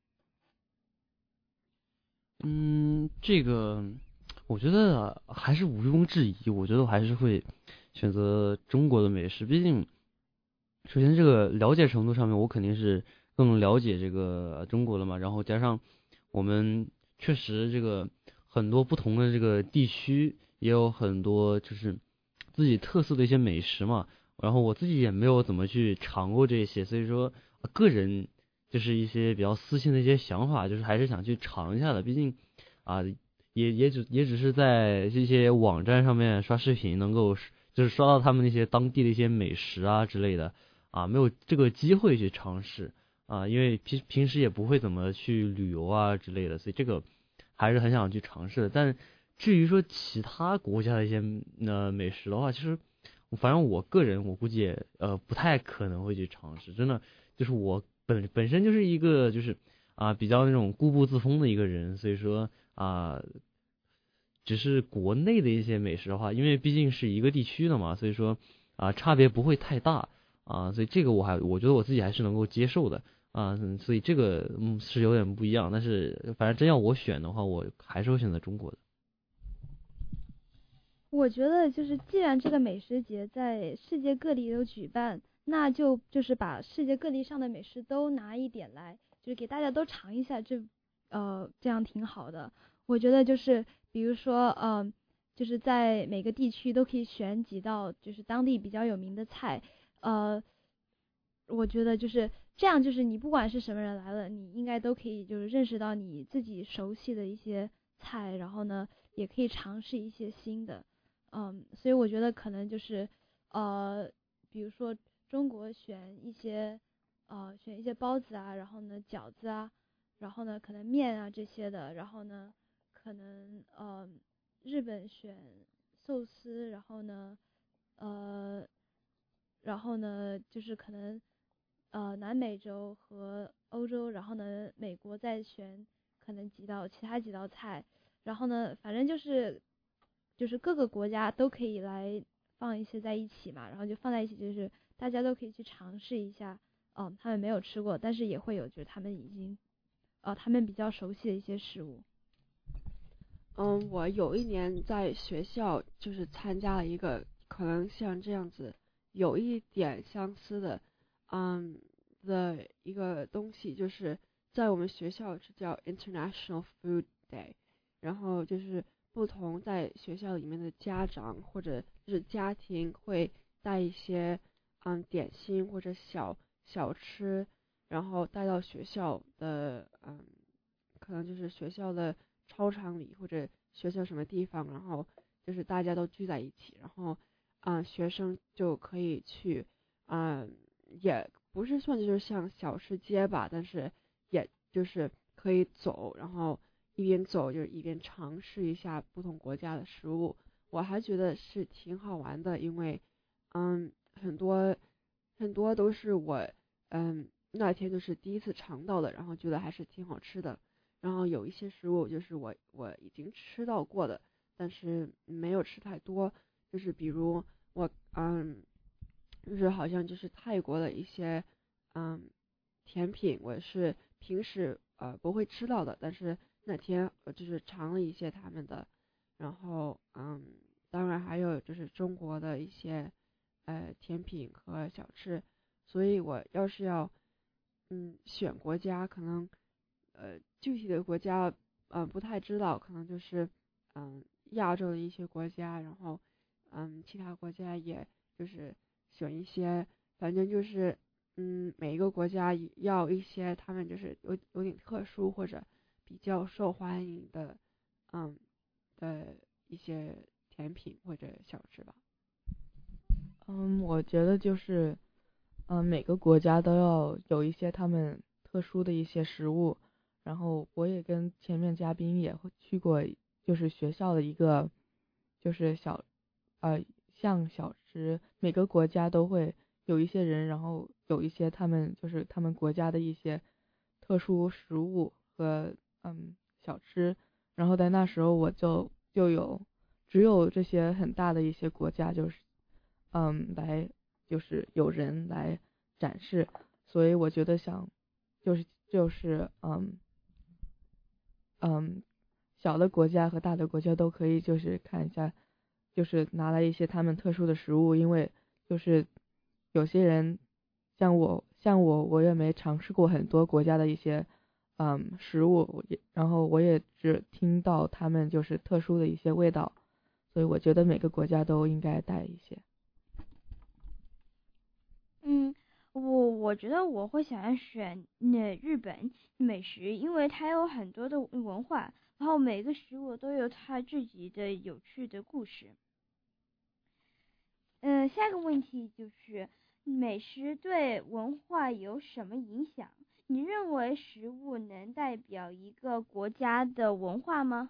嗯，这个我觉得还是毋庸置疑，我觉得我还是会选择中国的美食，毕竟首先这个了解程度上面，我肯定是更了解这个中国了嘛，然后加上我们确实这个很多不同的这个地区也有很多就是自己特色的一些美食嘛，然后我自己也没有怎么去尝过这些，所以说个人就是一些比较私心的一些想法，就是还是想去尝一下的，毕竟啊也也只也只是在这些网站上面刷视频能够就是刷到他们那些当地的一些美食啊之类的。啊，没有这个机会去尝试啊，因为平平时也不会怎么去旅游啊之类的，所以这个还是很想去尝试的。但至于说其他国家的一些呃美食的话，其实反正我个人我估计也呃不太可能会去尝试，真的就是我本本身就是一个就是啊比较那种固步自封的一个人，所以说啊只是国内的一些美食的话，因为毕竟是一个地区的嘛，所以说啊差别不会太大。啊，所以这个我还我觉得我自己还是能够接受的啊，所以这个嗯是有点不一样，但是反正真要我选的话，我还是会选择中国的。 我觉得就是既然这个美食节在世界各地都举办，那就就是把世界各地上的美食都拿一点来，就是给大家都尝一下，这呃这样挺好的。我觉得就是比如说嗯、呃，就是在每个地区都可以选几道就是当地比较有名的菜。呃，我觉得就是这样，就是你不管是什么人来了，你应该都可以就是认识到你自己熟悉的一些菜，然后呢，也可以尝试一些新的，嗯，所以我觉得可能就是呃，比如说中国选一些呃选一些包子啊，然后呢饺子啊，然后呢可能面啊这些的，然后呢可能呃日本选寿司，然后呢呃。然后呢，就是可能，呃，南美洲和欧洲，然后呢，美国再选可能几道其他几道菜，然后呢，反正就是，就是各个国家都可以来放一些在一起嘛，然后就放在一起，就是大家都可以去尝试一下，嗯，他们没有吃过，但是也会有就是他们已经，呃，他们比较熟悉的一些食物。 嗯，我有一年在学校就是参加了一个可能像这样子有一点相似的，嗯的一个东西，就是在我们学校是叫 International Food Day， 然后就是不同在学校里面的家长或者是家庭会带一些嗯点心或者小小吃，然后带到学校的嗯可能就是学校的操场里或者学校什么地方，然后就是大家都聚在一起，然后啊、呃、学生就可以去啊、呃、也不是算就是像小吃街吧，但是也就是可以走，然后一边走就是一边尝试一下不同国家的食物，我还觉得是挺好玩的，因为嗯很多很多都是我嗯那天就是第一次尝到的，然后觉得还是挺好吃的。然后有一些食物就是我我已经吃到过的，但是没有吃太多，就是比如我嗯，就是好像就是泰国的一些嗯甜品，我是平时呃不会吃到的，但是那天我就是尝了一些他们的，然后嗯，当然还有就是中国的一些呃甜品和小吃，所以我要是要嗯选国家，可能。呃，具体的国家呃不太知道，可能就是嗯亚洲的一些国家，然后嗯其他国家也就是选一些，反正就是嗯每一个国家要一些他们就是有有点特殊或者比较受欢迎的嗯的一些甜品或者小吃吧。 嗯，我觉得就是嗯每个国家都要有一些他们特殊的一些食物。然后我也跟前面嘉宾也会去过，就是学校的一个，就是小，呃，像小吃，每个国家都会有一些人，然后有一些他们就是他们国家的一些特殊食物和嗯小吃，然后在那时候我就就有只有这些很大的一些国家就是嗯来就是有人来展示，所以我觉得想就是就是嗯。嗯，小的国家和大的国家都可以，就是看一下，就是拿来一些他们特殊的食物，因为就是有些人像我，像我，我也没尝试过很多国家的一些嗯食物，我也然后我也只听到他们就是特殊的一些味道，所以我觉得每个国家都应该带一些。 嗯。我我觉得我会想要选那日本美食，因为它有很多的文化，然后每个食物都有它自己的有趣的故事。嗯，下一个问题就是美食对文化有什么影响？你认为食物能代表一个国家的文化吗？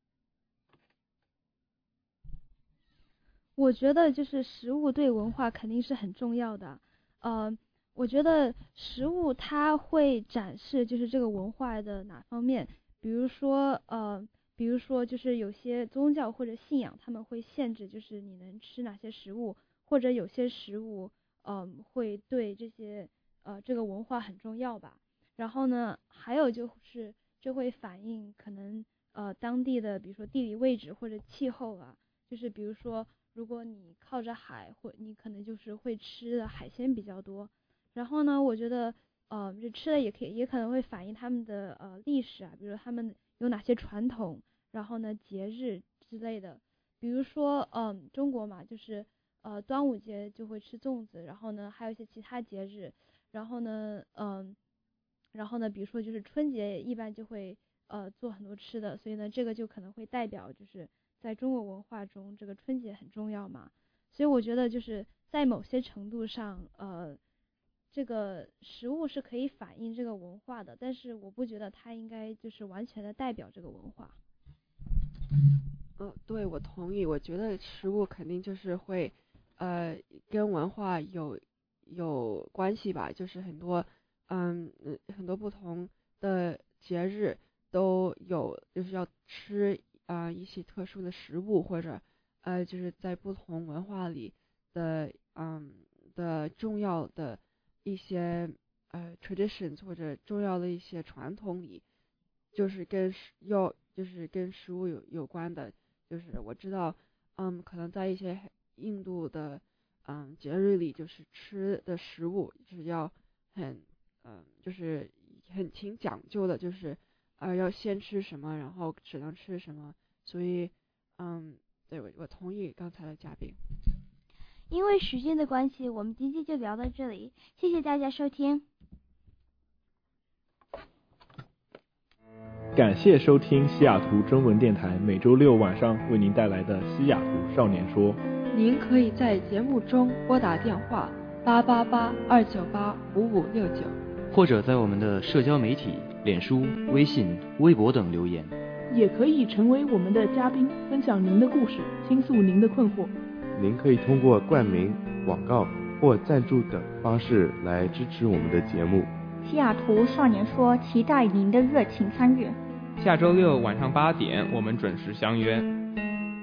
我觉得就是食物对文化肯定是很重要的，呃。我觉得食物它会展示就是这个文化的哪方面，比如说呃，比如说就是有些宗教或者信仰他们会限制就是你能吃哪些食物，或者有些食物嗯、呃、会对这些呃这个文化很重要吧。然后呢，还有就是这会反映可能呃当地的比如说地理位置或者气候啊，就是比如说如果你靠着海，或你可能就是会吃的海鲜比较多。然后呢，我觉得，呃，这吃的也可以，也可能会反映他们的呃历史啊，比如他们有哪些传统，然后呢节日之类的。比如说，嗯、呃，中国嘛，就是呃端午节就会吃粽子，然后呢还有一些其他节日，然后呢，嗯、呃，然后呢，比如说就是春节一般就会呃做很多吃的，所以呢这个就可能会代表就是在中国文化中这个春节很重要嘛。所以我觉得就是在某些程度上，呃。这个食物是可以反映这个文化的，但是我不觉得它应该就是完全的代表这个文化。 嗯，对，我同意。我觉得食物肯定就是会，呃，跟文化有有关系吧。就是很多，嗯，很多不同的节日都有，就是要吃啊、呃、一些特殊的食物，或者呃，就是在不同文化里的嗯的重要的一些呃 traditions 或者重要的一些传统里，就是跟要就是跟食物有有关的，就是我知道嗯可能在一些印度的嗯节日里，就是吃的食物就是要很嗯就是很挺讲究的，就是呃要先吃什么，然后只能吃什么，所以嗯对我我同意刚才的嘉宾。 因为时间的关系，我们今天就聊到这里，谢谢大家收听。 感谢收听西雅图中文电台每周六晚上为您带来的西雅图少年说。 您可以在节目中拨打电话八八八二九八五五六九， 或者在我们的社交媒体脸书、微信、微博等留言， 也可以成为我们的嘉宾，分享您的故事，倾诉您的困惑。 您可以通过冠名、广告或赞助等方式来支持我们的节目。 西雅图少年说期待您的热情参与。 下周六晚上八点，我们准时相约。